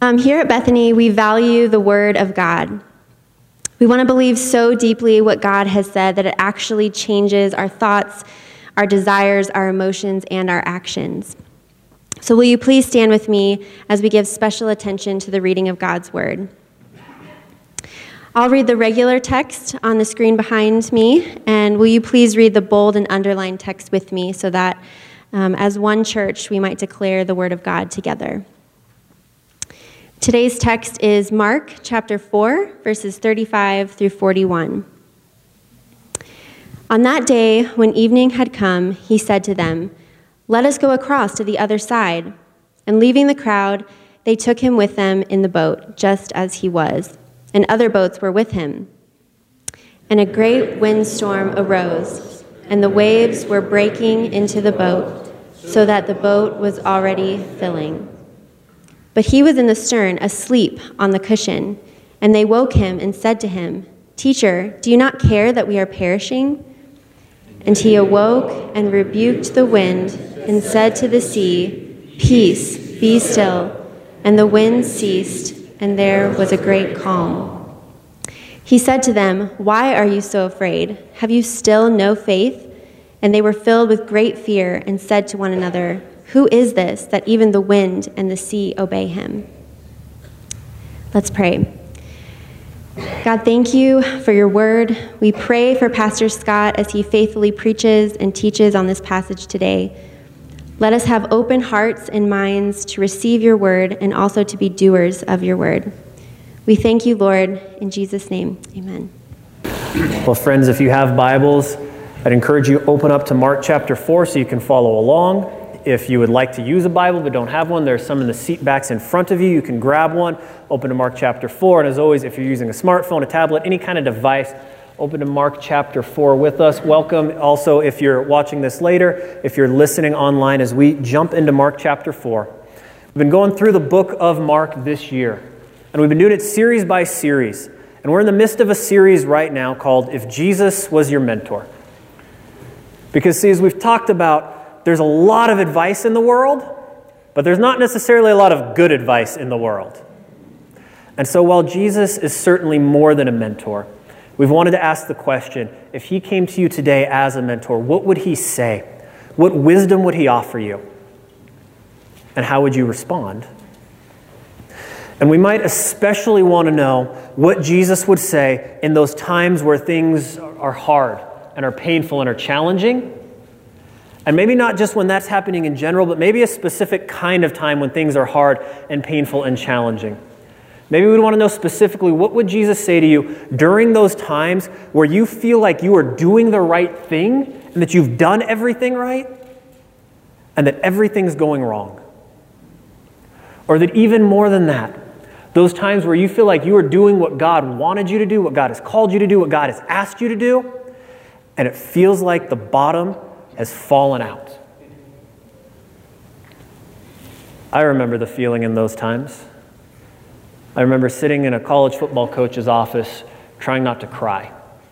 Here at Bethany, we value the Word of God. We want to believe so deeply what God has said that it actually changes our thoughts, our desires, our emotions, and our actions. So will you please stand with me as we give special attention to the reading of God's Word. I'll read the regular text on the screen behind me, and will you please read the bold and underlined text with me so that as one church we might declare the Word of God together. Today's text is Mark chapter 4, verses 35 through 41. On that day, when evening had come, he said to them, "Let us go across to the other side." And leaving the crowd, they took him with them in the boat, just as he was, and other boats were with him. And a great windstorm arose, and the waves were breaking into the boat, so that the boat was already filling. But he was in the stern, asleep on the cushion, and they woke him and said to him, "Teacher, do you not care that we are perishing?" And he awoke and rebuked the wind and said to the sea, "Peace, be still." And the wind ceased, and there was a great calm. He said to them, "Why are you so afraid? Have you still no faith?" And they were filled with great fear and said to one another, "Who is this that even the wind and the sea obey him?" Let's pray. God, thank you for your word. We pray for Pastor Scott as he faithfully preaches and teaches on this passage today. Let us have open hearts and minds to receive your word and also to be doers of your word. We thank you, Lord, in Jesus' name, amen. Well, friends, if you have Bibles, I'd encourage you to open up to Mark chapter 4 so you can follow along. If you would like to use a Bible but don't have one, there's some in the seat backs in front of you. You can grab one, open to Mark chapter 4. And as always, if you're using a smartphone, a tablet, any kind of device, open to Mark chapter 4 with us. Welcome. Also, if you're watching this later, if you're listening online as we jump into Mark chapter 4. We've been going through the book of Mark this year, and we've been doing it series by series. And we're in the midst of a series right now called If Jesus Was Your Mentor. Because, see, as we've talked about, there's a lot of advice in the world, but there's not necessarily a lot of good advice in the world. And so while Jesus is certainly more than a mentor, we've wanted to ask the question, if he came to you today as a mentor, what would he say? What wisdom would he offer you? And how would you respond? And we might especially want to know what Jesus would say in those times where things are hard and are painful and are challenging. And maybe not just when that's happening in general, but maybe a specific kind of time when things are hard and painful and challenging. Maybe we want to know specifically, what would Jesus say to you during those times where you feel like you are doing the right thing and that you've done everything right and that everything's going wrong? Or that even more than that, those times where you feel like you are doing what God wanted you to do, what God has called you to do, what God has asked you to do, and it feels like the bottom has fallen out. I remember the feeling in those times. I remember sitting in a college football coach's office trying not to cry.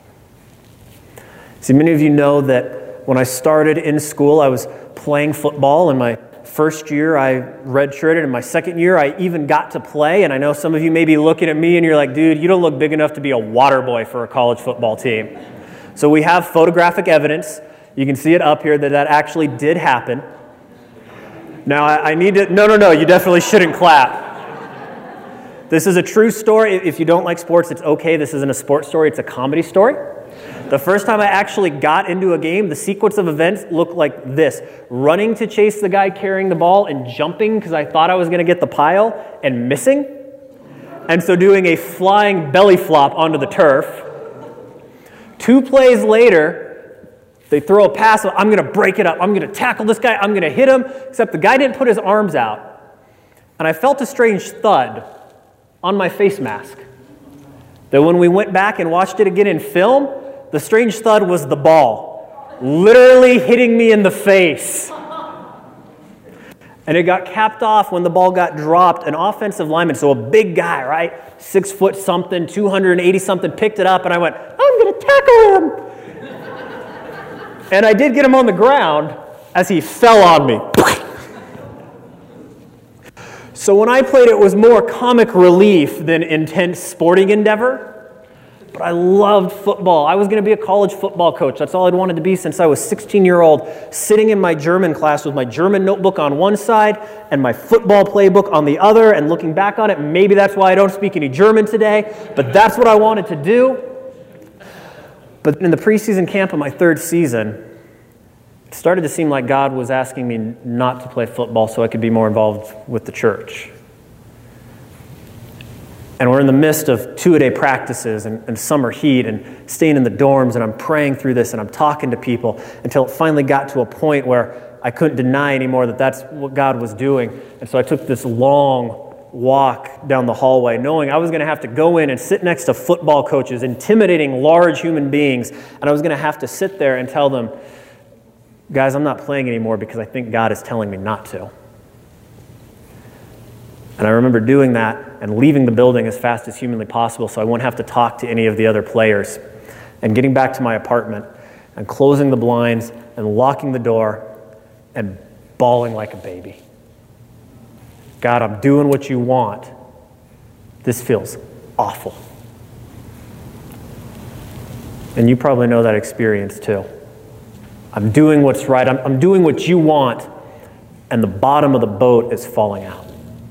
See, many of you know that when I started in school, I was playing football. In my first year, I redshirted. In my second year, I even got to play. And I know some of you may be looking at me and you're like, dude, you don't look big enough to be a water boy for a college football team. So we have photographic evidence. You can see it up here that actually did happen. Now, I need to... No, you definitely shouldn't clap. This is a true story. If you don't like sports, it's okay. This isn't a sports story. It's a comedy story. The first time I actually got into a game, the sequence of events looked like this. Running to chase the guy carrying the ball and jumping because I thought I was going to get the pile and missing. And so doing a flying belly flop onto the turf. 2 plays later, they throw a pass. I'm going to break it up. I'm going to tackle this guy. I'm going to hit him. Except the guy didn't put his arms out. And I felt a strange thud on my face mask. That when we went back and watched it again in film, the strange thud was the ball literally hitting me in the face. And it got capped off when the ball got dropped. An offensive lineman, so a big guy, right? 6 foot something, 280 something, picked it up and I went, I'm going to tackle him. And I did get him on the ground as he fell on me. So when I played, it was more comic relief than intense sporting endeavor. But I loved football. I was going to be a college football coach. That's all I'd wanted to be since I was 16-year-old, sitting in my German class with my German notebook on one side and my football playbook on the other, and looking back on it, maybe that's why I don't speak any German today, but that's what I wanted to do. But in the preseason camp of my third season, it started to seem like God was asking me not to play football so I could be more involved with the church. And we're in the midst of two-a-day practices and summer heat and staying in the dorms, and I'm praying through this and I'm talking to people until it finally got to a point where I couldn't deny anymore that that's what God was doing. And so I took this long walk down the hallway, knowing I was going to have to go in and sit next to football coaches, intimidating large human beings, and I was going to have to sit there and tell them, guys, I'm not playing anymore because I think God is telling me not to. And I remember doing that and leaving the building as fast as humanly possible so I wouldn't have to talk to any of the other players, and getting back to my apartment and closing the blinds and locking the door and bawling like a baby. God, I'm doing what you want. This feels awful. And you probably know that experience too. I'm doing what's right. I'm doing what you want, and the bottom of the boat is falling out.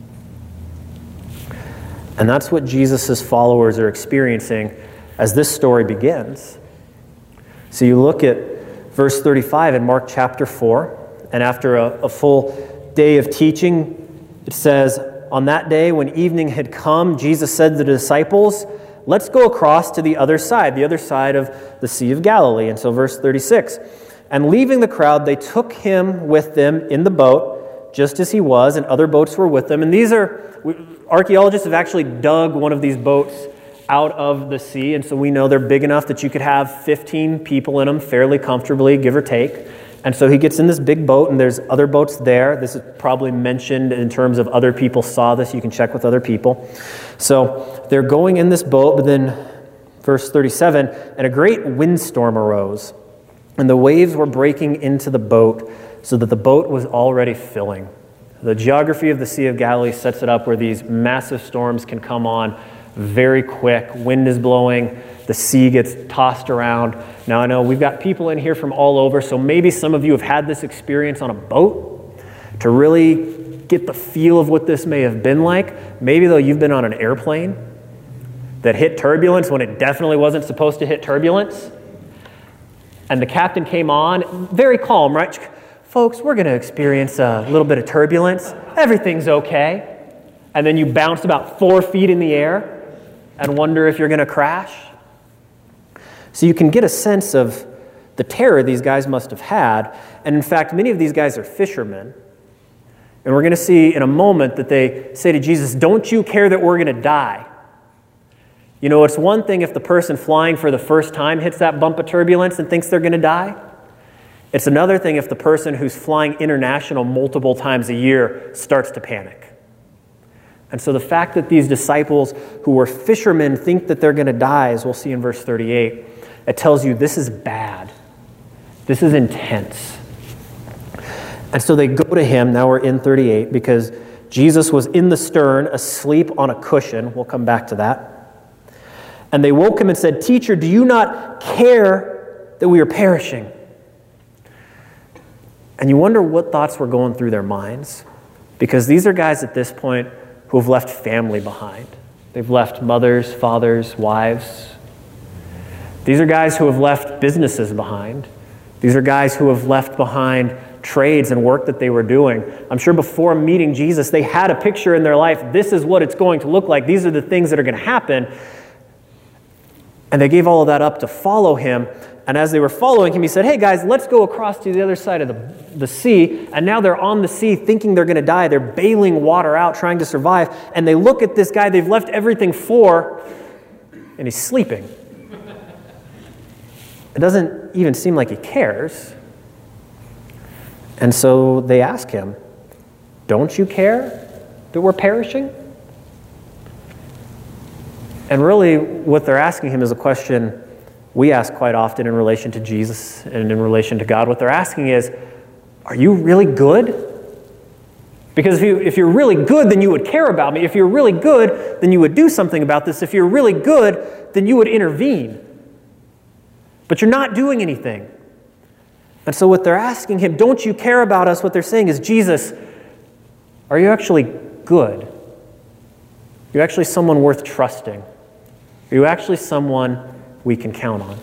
And that's what Jesus' followers are experiencing as this story begins. So you look at verse 35 in Mark chapter 4, and after a full day of teaching, it says, on that day when evening had come, Jesus said to the disciples, let's go across to the other side of the Sea of Galilee. And so verse 36, and leaving the crowd, they took him with them in the boat, just as he was, and other boats were with them. And these are, archaeologists have actually dug one of these boats out of the sea, and so we know they're big enough that you could have 15 people in them fairly comfortably, give or take. And so he gets in this big boat, and there's other boats there. This is probably mentioned in terms of other people saw this. You can check with other people. So they're going in this boat, but then verse 37, and a great windstorm arose, and the waves were breaking into the boat, so that the boat was already filling. The geography of the Sea of Galilee sets it up where these massive storms can come on very quick. Wind is blowing. The sea gets tossed around. Now, I know we've got people in here from all over, so maybe some of you have had this experience on a boat to really get the feel of what this may have been like. Maybe, though, you've been on an airplane that hit turbulence when it definitely wasn't supposed to hit turbulence. And the captain came on, very calm, right? Folks, we're going to experience a little bit of turbulence. Everything's okay. And then you bounce about 4 feet in the air and wonder if you're going to crash. So you can get a sense of the terror these guys must have had. And in fact, many of these guys are fishermen. And we're going to see in a moment that they say to Jesus, don't you care that we're going to die? You know, it's one thing if the person flying for the first time hits that bump of turbulence and thinks they're going to die. It's another thing if the person who's flying international multiple times a year starts to panic. And so the fact that these disciples who were fishermen think that they're going to die, as we'll see in verse 38, it tells you this is bad. This is intense. And so they go to him, now we're in 38, because Jesus was in the stern, asleep on a cushion. We'll come back to that. And they woke him and said, "Teacher, do you not care that we are perishing?" And you wonder what thoughts were going through their minds, because these are guys at this point who have left family behind. They've left mothers, fathers, wives. These are guys who have left businesses behind. These are guys who have left behind trades and work that they were doing. I'm sure before meeting Jesus, they had a picture in their life. This is what it's going to look like. These are the things that are going to happen. And they gave all of that up to follow him. And as they were following him, he said, "Hey guys, let's go across to the other side of the sea." And now they're on the sea thinking they're going to die. They're bailing water out, trying to survive. And they look at this guy they've left everything for, and he's sleeping. It doesn't even seem like he cares. And so they ask him, "Don't you care that we're perishing?" And really what they're asking him is a question we ask quite often in relation to Jesus and in relation to God. What they're asking is, are you really good? Because if you're really good, then you would care about me. If you're really good, then you would do something about this. If you're really good, then you would intervene. But you're not doing anything. And so what they're asking him, don't you care about us? What they're saying is, Jesus, are you actually good? Are you actually someone worth trusting? Are you actually someone we can count on?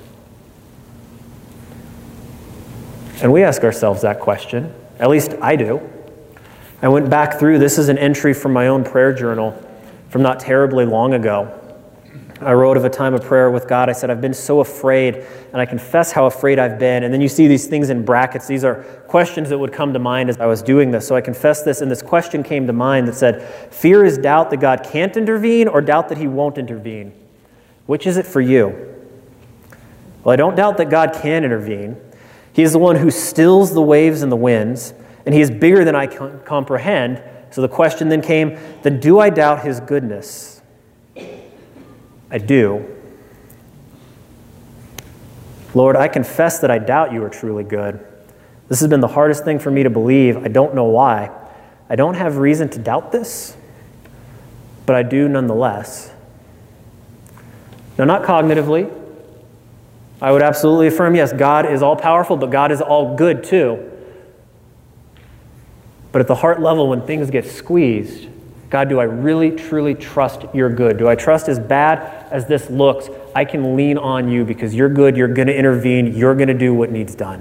And we ask ourselves that question. At least I do. I went back through, this is an entry from my own prayer journal from not terribly long ago. I wrote of a time of prayer with God. I said, I've been so afraid, and I confess how afraid I've been. And then you see these things in brackets. These are questions that would come to mind as I was doing this. So I confessed this, and this question came to mind that said, fear is doubt that God can't intervene or doubt that he won't intervene. Which is it for you? Well, I don't doubt that God can intervene. He is the one who stills the waves and the winds, and he is bigger than I can comprehend. So the question then came, then do I doubt his goodness? I do. Lord, I confess that I doubt you are truly good. This has been the hardest thing for me to believe. I don't know why. I don't have reason to doubt this, but I do nonetheless. Now, not cognitively. I would absolutely affirm, yes, God is all-powerful, but God is all good too. But at the heart level, when things get squeezed, God, do I really, truly trust you're good? Do I trust as bad as this looks, I can lean on you because you're good, you're going to intervene, you're going to do what needs done?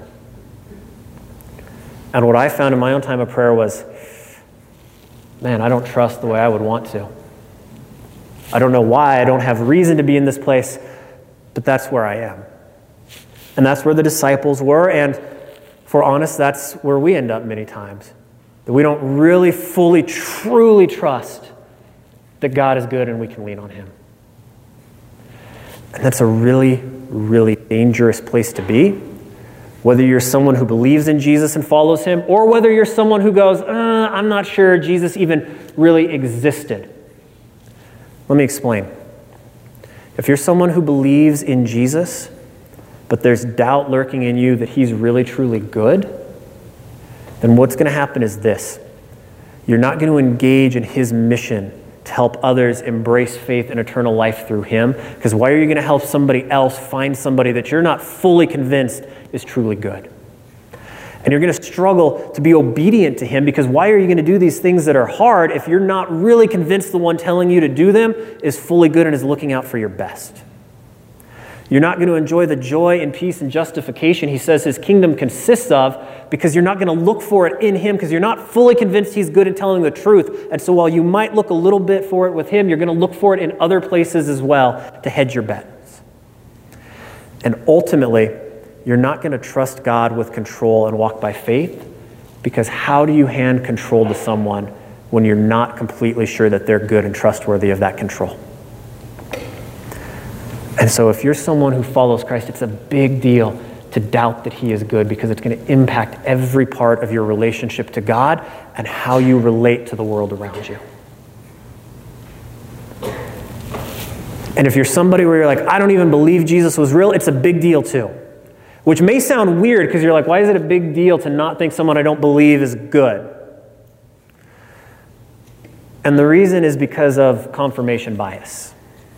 And what I found in my own time of prayer was, man, I don't trust the way I would want to. I don't know why, I don't have reason to be in this place, but that's where I am. And that's where the disciples were, and if we're honest, that's where we end up many times. That we don't really, fully, truly trust that God is good and we can lean on him. And that's a really, really dangerous place to be. Whether you're someone who believes in Jesus and follows him, or whether you're someone who goes, I'm not sure Jesus even really existed. Let me explain. If you're someone who believes in Jesus, but there's doubt lurking in you that he's really, truly good, then what's going to happen is this. You're not going to engage in his mission to help others embrace faith and eternal life through him, because why are you going to help somebody else find somebody that you're not fully convinced is truly good? And you're going to struggle to be obedient to him, because why are you going to do these things that are hard if you're not really convinced the one telling you to do them is fully good and is looking out for your best? You're not going to enjoy the joy and peace and justification he says his kingdom consists of, because you're not going to look for it in him, because you're not fully convinced he's good in telling the truth. And so while you might look a little bit for it with him, you're going to look for it in other places as well to hedge your bets. And ultimately, you're not going to trust God with control and walk by faith, because how do you hand control to someone when you're not completely sure that they're good and trustworthy of that control? And so if you're someone who follows Christ, it's a big deal to doubt that he is good, because it's going to impact every part of your relationship to God and how you relate to the world around you. And if you're somebody where you're like, I don't even believe Jesus was real, it's a big deal too. Which may sound weird, because you're like, why is it a big deal to not think someone I don't believe is good? And the reason is because of confirmation bias.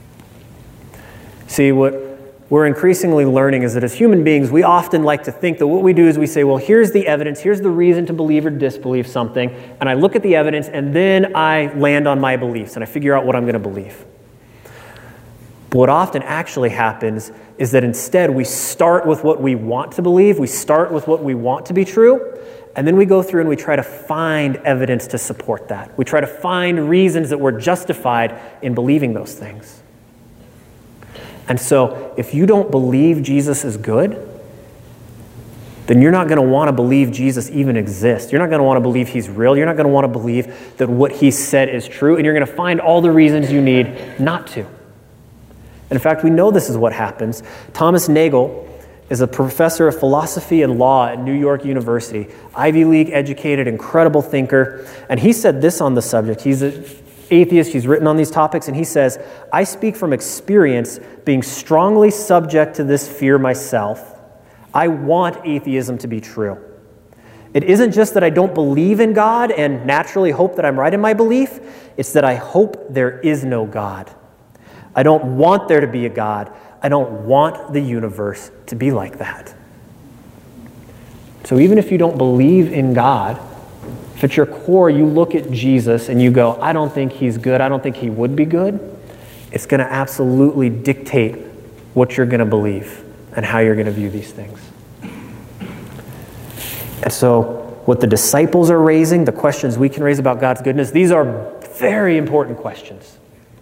See, what we're increasingly learning is that as human beings, we often like to think that what we do is we say, well, here's the evidence, here's the reason to believe or disbelieve something, and I look at the evidence, and then I land on my beliefs, and I figure out what I'm going to believe. But what often actually happens is that instead we start with what we want to believe, we start with what we want to be true, and then we go through and we try to find evidence to support that. We try to find reasons that we're justified in believing those things. And so if you don't believe Jesus is good, then you're not going to want to believe Jesus even exists. You're not going to want to believe he's real. You're not going to want to believe that what he said is true, and you're going to find all the reasons you need not to. And in fact, we know this is what happens. Thomas Nagel is a professor of philosophy and law at New York University, Ivy League educated, incredible thinker, and he said this on the subject. He's an atheist, he's written on these topics, and he says, I speak from experience, being strongly subject to this fear myself. I want atheism to be true. It isn't just that I don't believe in God and naturally hope that I'm right in my belief. It's that I hope there is no God. I don't want there to be a God. I don't want the universe to be like that. So even if you don't believe in God, if at your core you look at Jesus and you go, I don't think he's good, I don't think he would be good, it's going to absolutely dictate what you're going to believe and how you're going to view these things. And so what the disciples are raising, the questions we can raise about God's goodness, these are very important questions.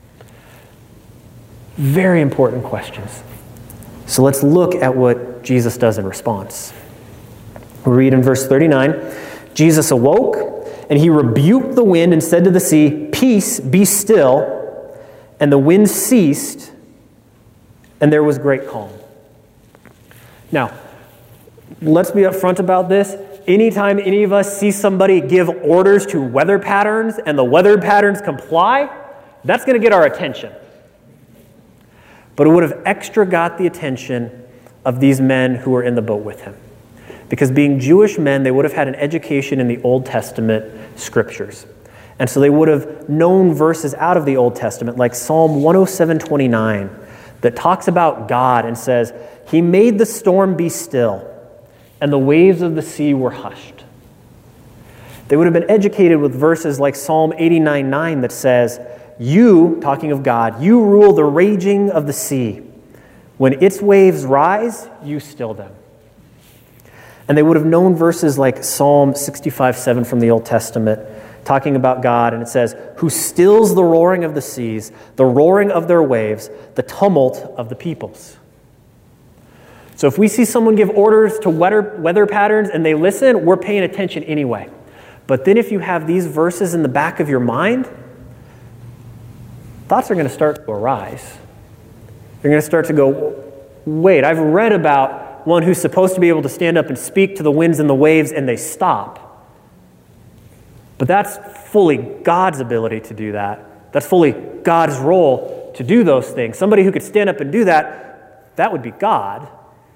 Very important questions. So let's look at what Jesus does in response. We read in verse 39, Jesus awoke, and he rebuked the wind and said to the sea, "Peace, be still." And the wind ceased, and there was great calm. Now, let's be upfront about this. Anytime any of us see somebody give orders to weather patterns and the weather patterns comply, that's going to get our attention. But it would have extra got the attention of these men who were in the boat with him. Because being Jewish men, they would have had an education in the Old Testament scriptures. And so they would have known verses out of the Old Testament, like Psalm 107:29, that talks about God and says, "He made the storm be still, and the waves of the sea were hushed." They would have been educated with verses like Psalm 89:9 that says, "You," talking of God, "you rule the raging of the sea. When its waves rise, you still them." And they would have known verses like Psalm 65:7 from the Old Testament, talking about God, and it says, "Who stills the roaring of the seas, the roaring of their waves, the tumult of the peoples." So if we see someone give orders to weather patterns and they listen, we're paying attention anyway. But then if you have these verses in the back of your mind, thoughts are going to start to arise. You're going to start to go, wait, I've read about one who's supposed to be able to stand up and speak to the winds and the waves and they stop. But that's fully God's ability to do that. That's fully God's role to do those things. Somebody who could stand up and do that, that would be God.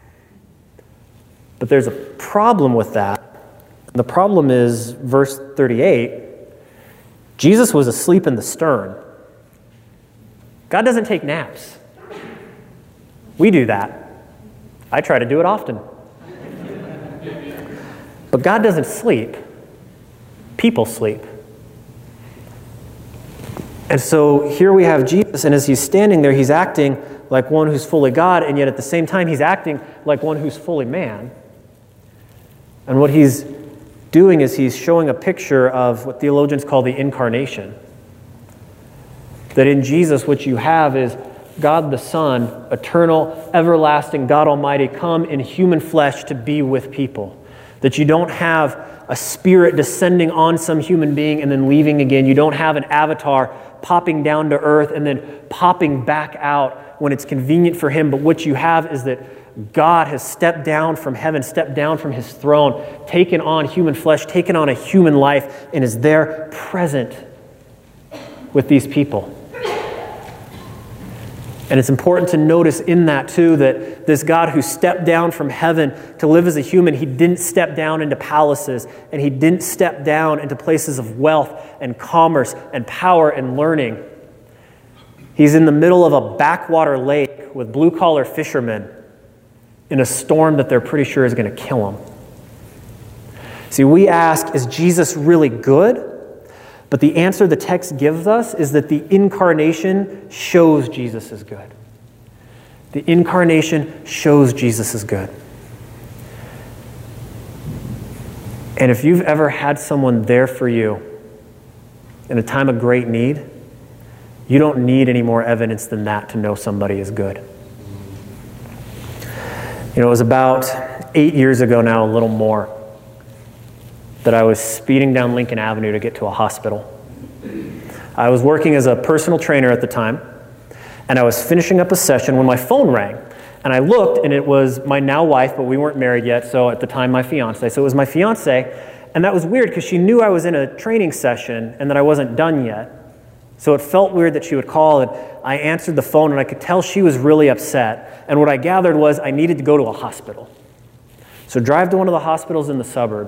But there's a problem with that. The problem is verse 38. Jesus was asleep in the stern. God doesn't take naps. We do that. I try to do it often. But God doesn't sleep. People sleep. And so here we have Jesus, and as he's standing there, he's acting like one who's fully God, and yet at the same time, he's acting like one who's fully man. And what he's doing is he's showing a picture of what theologians call the incarnation. That in Jesus, what you have is God the Son, eternal, everlasting, God Almighty, come in human flesh to be with people. That you don't have a spirit descending on some human being and then leaving again. You don't have an avatar popping down to earth and then popping back out when it's convenient for him. But what you have is that God has stepped down from heaven, stepped down from his throne, taken on human flesh, taken on a human life, and is there present with these people. And it's important to notice in that too that this God who stepped down from heaven to live as a human, he didn't step down into palaces, and he didn't step down into places of wealth and commerce and power and learning. He's in the middle of a backwater lake with blue-collar fishermen in a storm that they're pretty sure is going to kill him. See, we ask, is Jesus really good? But the answer the text gives us is that the incarnation shows Jesus is good. The incarnation shows Jesus is good. And if you've ever had someone there for you in a time of great need, you don't need any more evidence than that to know somebody is good. You know, it was about 8 years ago now, a little more, that I was speeding down Lincoln Avenue to get to a hospital. I was working as a personal trainer at the time, and I was finishing up a session when my phone rang. And I looked, and it was my now wife, but we weren't married yet, so at the time my fiance. So it was my fiance, and that was weird because she knew I was in a training session and that I wasn't done yet. So it felt weird that she would call, and I answered the phone, and I could tell she was really upset. And what I gathered was I needed to go to a hospital. So drive to one of the hospitals in the suburbs.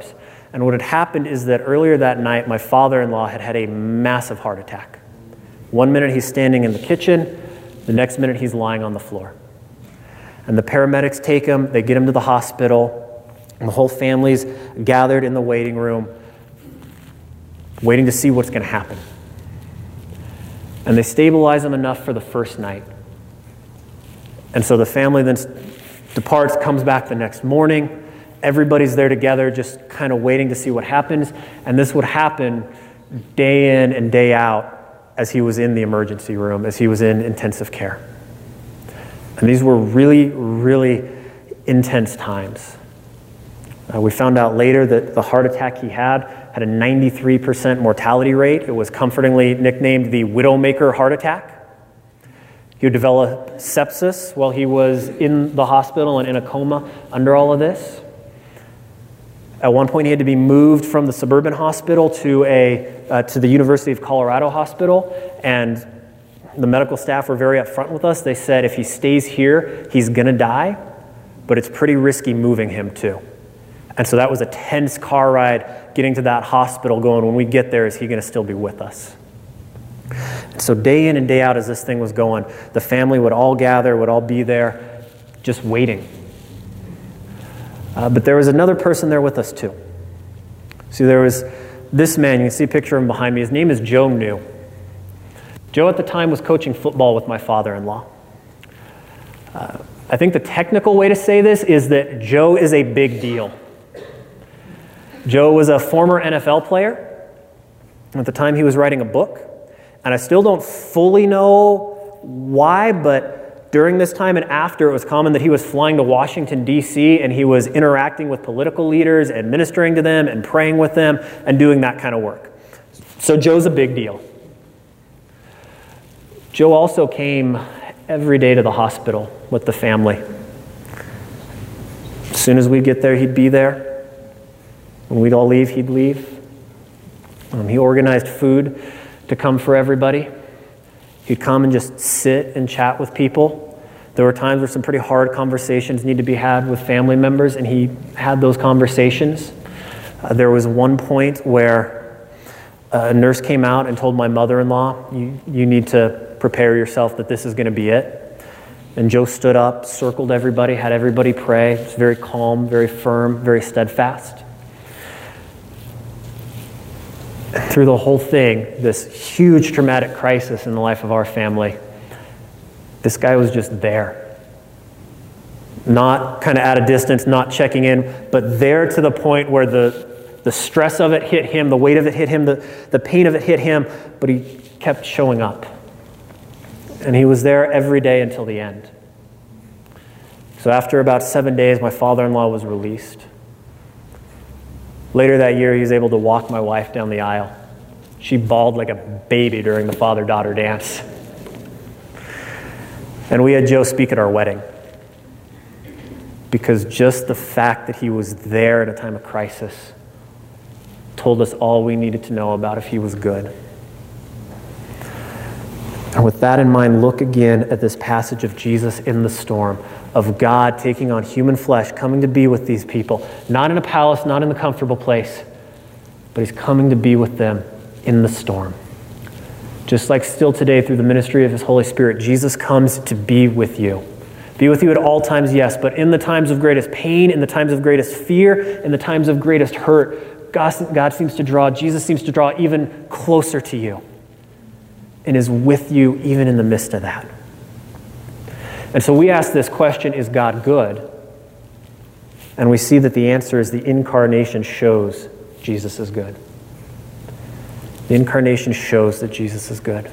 And what had happened is that earlier that night, my father-in-law had had a massive heart attack. One minute he's standing in the kitchen, the next minute he's lying on the floor. And the paramedics take him, they get him to the hospital, and the whole family's gathered in the waiting room, waiting to see what's going to happen. And they stabilize him enough for the first night. And so the family then departs, comes back the next morning. Everybody's there together, just kind of waiting to see what happens. And this would happen day in and day out as he was in the emergency room, as he was in intensive care. And these were really, really intense times. We found out later that the heart attack he had a 93% mortality rate. It was comfortingly nicknamed the Widowmaker heart attack. He would develop sepsis while he was in the hospital and in a coma under all of this. At one point, he had to be moved from the suburban hospital to the University of Colorado hospital, and the medical staff were very upfront with us. They said if he stays here, he's going to die, but it's pretty risky moving him too. And so that was a tense car ride getting to that hospital going, when we get there, is he going to still be with us? And so day in and day out as this thing was going, the family would all gather, would all be there, just waiting. But there was another person there with us too. See, there was this man, you can see a picture of him behind me. His name is Joe New. Joe at the time was coaching football with my father-in-law. I think the technical way to say this is that Joe is a big deal. Joe was a former NFL player. At the time, he was writing a book. And I still don't fully know why, but during this time and after, it was common that he was flying to Washington, D.C., and he was interacting with political leaders and ministering to them and praying with them and doing that kind of work. So Joe's a big deal. Joe also came every day to the hospital with the family. As soon as we'd get there, he'd be there. When we'd all leave, he'd leave. He organized food to come for everybody. He'd come and just sit and chat with people. There were times where some pretty hard conversations needed to be had with family members, and he had those conversations. There was one point where a nurse came out and told my mother-in-law, you need to prepare yourself that this is going to be it. And Joe stood up, circled everybody, had everybody pray. It was very calm, very firm, very steadfast. Through the whole thing, this huge traumatic crisis in the life of our family, this guy was just there. Not kind of at a distance, not checking in, but there to the point where the stress of it hit him, the weight of it hit him, the pain of it hit him, but he kept showing up. And he was there every day until the end. So after about 7 days, my father-in-law was released. Later that year, he was able to walk my wife down the aisle. She bawled like a baby during the father-daughter dance. And we had Joe speak at our wedding. Because just the fact that he was there at a time of crisis told us all we needed to know about if he was good. And with that in mind, look again at this passage of Jesus in the storm, of God taking on human flesh, coming to be with these people, not in a palace, not in the comfortable place, but he's coming to be with them in the storm. Just like still today through the ministry of his Holy Spirit, Jesus comes to be with you. Be with you at all times, yes, but in the times of greatest pain, in the times of greatest fear, in the times of greatest hurt, God seems to draw, Jesus seems to draw even closer to you and is with you even in the midst of that. And so we ask this question, is God good? And we see that the answer is the incarnation shows Jesus is good. The incarnation shows that Jesus is good.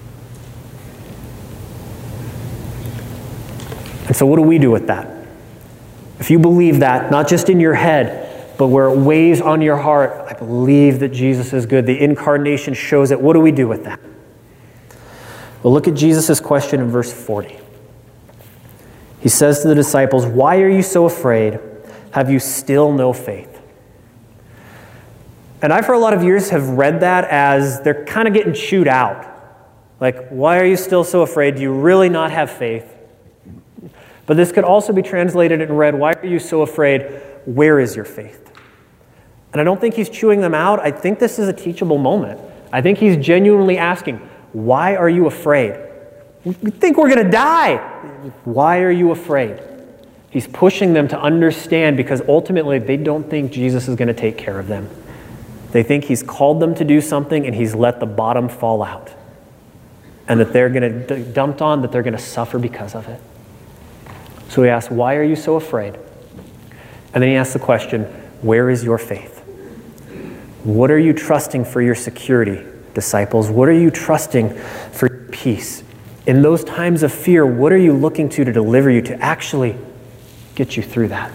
And so what do we do with that? If you believe that, not just in your head, but where it weighs on your heart, I believe that Jesus is good. The incarnation shows it. What do we do with that? Well, look at Jesus' question in verse 40. He says to the disciples, "Why are you so afraid? Have you still no faith?" And I, for a lot of years, have read that as they're kind of getting chewed out. Like, why are you still so afraid? Do you really not have faith? But this could also be translated and read, why are you so afraid? Where is your faith? And I don't think he's chewing them out. I think this is a teachable moment. I think he's genuinely asking, why are you afraid? We think we're going to die. Why are you afraid? He's pushing them to understand because ultimately they don't think Jesus is going to take care of them. They think he's called them to do something and he's let the bottom fall out. And that they're going to dumped on, that they're going to suffer because of it. So he asks, why are you so afraid? And then he asks the question, where is your faith? What are you trusting for your security, disciples? What are you trusting for peace? In those times of fear, what are you looking to deliver you, to actually get you through that?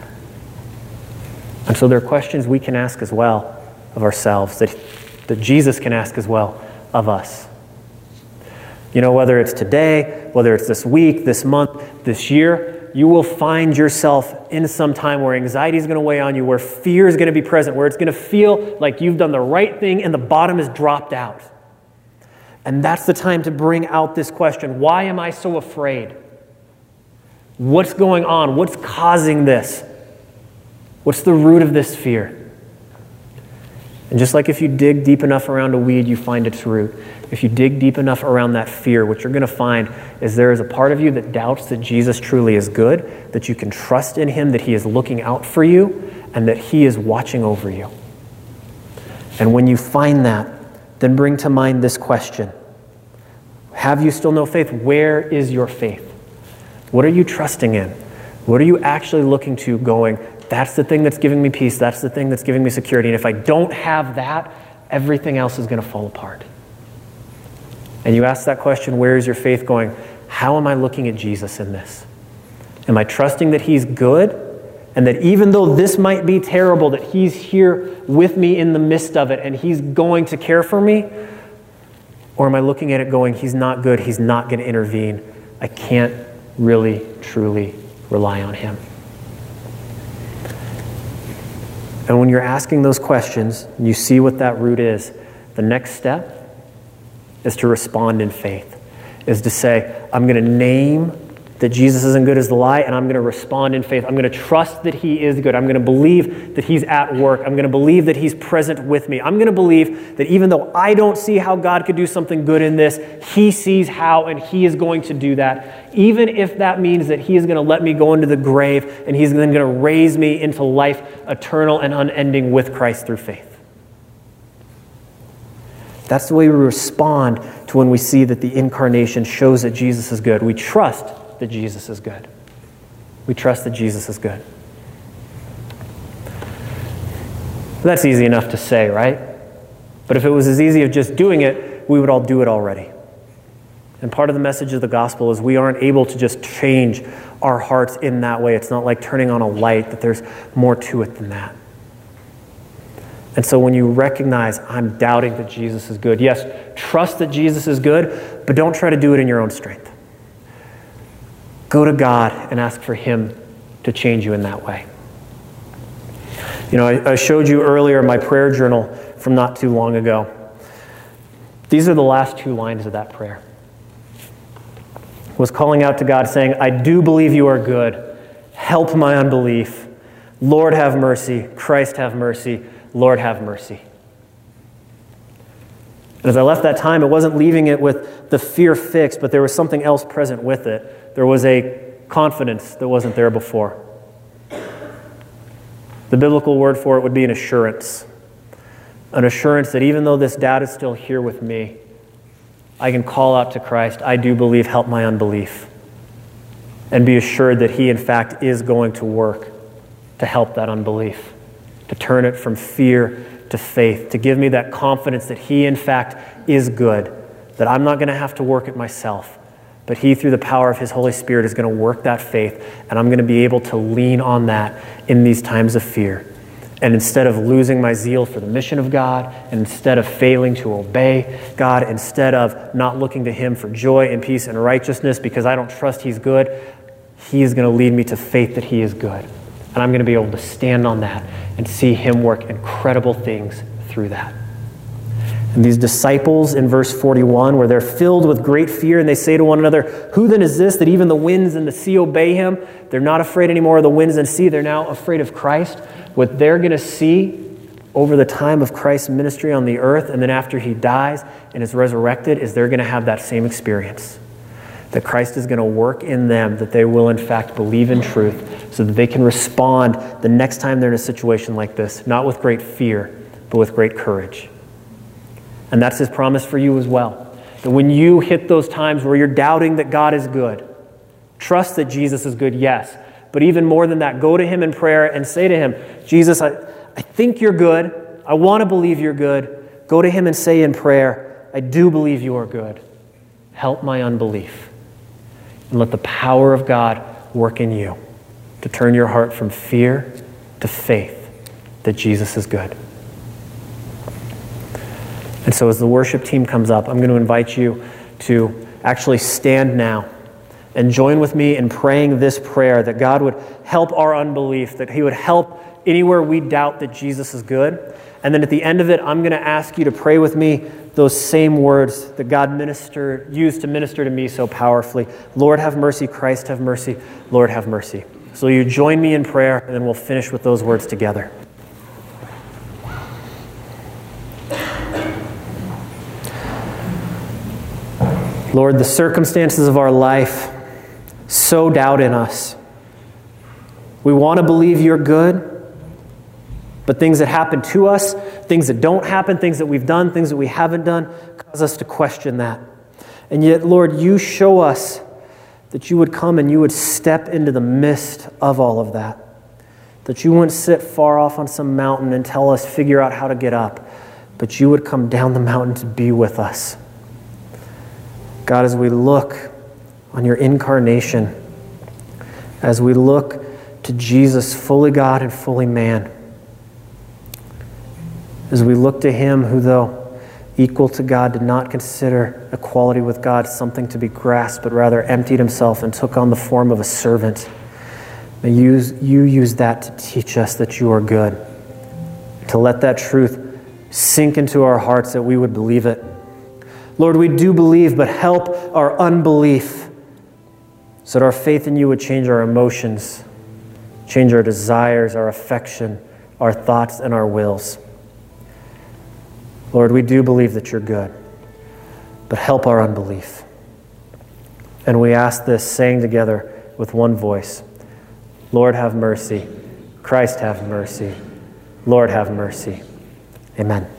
And so there are questions we can ask as well of ourselves, that Jesus can ask as well of us. You know, whether it's today, whether it's this week, this month, this year, you will find yourself in some time where anxiety is going to weigh on you, where fear is going to be present, where it's going to feel like you've done the right thing and the bottom is dropped out. And that's the time to bring out this question, why am I so afraid? What's going on? What's causing this? What's the root of this fear? And just like if you dig deep enough around a weed, you find its root. If you dig deep enough around that fear, what you're going to find is there is a part of you that doubts that Jesus truly is good, that you can trust in him, that he is looking out for you, and that he is watching over you. And when you find that, then bring to mind this question. Have you still no faith? Where is your faith? What are you trusting in? What are you actually looking to going, that's the thing that's giving me peace, that's the thing that's giving me security, and if I don't have that, everything else is going to fall apart. And you ask that question, where is your faith going? How am I looking at Jesus in this? Am I trusting that he's good? And that even though this might be terrible, that he's here with me in the midst of it and he's going to care for me? Or am I looking at it going, he's not good, he's not going to intervene. I can't really, truly rely on him. And when you're asking those questions, you see what that root is. The next step is to respond in faith, is to say, I'm going to name that Jesus isn't good as the lie, and I'm going to respond in faith. I'm going to trust that he is good. I'm going to believe that he's at work. I'm going to believe that he's present with me. I'm going to believe that even though I don't see how God could do something good in this, he sees how, and he is going to do that. Even if that means that he is going to let me go into the grave, and he's then going to raise me into life eternal and unending with Christ through faith. That's the way we respond to when we see that the incarnation shows that Jesus is good. We trust that Jesus is good. We trust that Jesus is good. That's easy enough to say, right? But if it was as easy as just doing it, we would all do it already. And part of the message of the gospel is we aren't able to just change our hearts in that way. It's not like turning on a light, that there's more to it than that. And so when you recognize, I'm doubting that Jesus is good, yes, trust that Jesus is good, but don't try to do it in your own strength. Go to God and ask for him to change you in that way. You know, I showed you earlier my prayer journal from not too long ago. These are the last two lines of that prayer. I was calling out to God saying, I do believe you are good. Help my unbelief. Lord, have mercy. Christ, have mercy. Lord, have mercy. And as I left that time, it wasn't leaving it with the fear fixed, but there was something else present with it. There was a confidence that wasn't there before. The biblical word for it would be an assurance. An assurance that even though this doubt is still here with me, I can call out to Christ, I do believe, help my unbelief. And be assured that he, in fact, is going to work to help that unbelief. To turn it from fear to faith, to give me that confidence that he, in fact, is good, that I'm not going to have to work it myself, but he, through the power of his Holy Spirit, is going to work that faith, and I'm going to be able to lean on that in these times of fear. And instead of losing my zeal for the mission of God, and instead of failing to obey God, instead of not looking to him for joy and peace and righteousness because I don't trust he's good, he is going to lead me to faith that he is good. And I'm going to be able to stand on that and see him work incredible things through that. And these disciples in verse 41, where they're filled with great fear and they say to one another, who then is this that even the winds and the sea obey him? They're not afraid anymore of the winds and sea. They're now afraid of Christ. What they're going to see over the time of Christ's ministry on the earth, and then after he dies and is resurrected, is they're going to have that same experience. That Christ is going to work in them, that they will in fact believe in truth, so that they can respond the next time they're in a situation like this, not with great fear, but with great courage. And that's his promise for you as well. That when you hit those times where you're doubting that God is good, trust that Jesus is good, yes. But even more than that, go to him in prayer and say to him, Jesus, I think you're good. I want to believe you're good. Go to him and say in prayer, I do believe you are good. Help my unbelief. And let the power of God work in you to turn your heart from fear to faith that Jesus is good. And so as the worship team comes up, I'm going to invite you to actually stand now and join with me in praying this prayer, that God would help our unbelief, that he would help anywhere we doubt that Jesus is good. And then at the end of it, I'm going to ask you to pray with me those same words that God used to minister to me so powerfully. Lord, have mercy. Christ, have mercy. Lord, have mercy. So you join me in prayer, and then we'll finish with those words together. Lord, the circumstances of our life so doubt in us. We want to believe you're good, but things that happen to us, things that don't happen, things that we've done, things that we haven't done, cause us to question that. And yet, Lord, you show us that you would come and you would step into the midst of all of that. That you wouldn't sit far off on some mountain and tell us, figure out how to get up, but you would come down the mountain to be with us. God, as we look on your incarnation, as we look to Jesus, fully God and fully man, as we look to him who, though equal to God, did not consider equality with God something to be grasped, but rather emptied himself and took on the form of a servant. May you use that to teach us that you are good, to let that truth sink into our hearts that we would believe it. Lord, we do believe, but help our unbelief so that our faith in you would change our emotions, change our desires, our affection, our thoughts, and our wills. Lord, we do believe that you're good, but help our unbelief. And we ask this saying together with one voice, Lord, have mercy. Christ, have mercy. Lord, have mercy. Amen.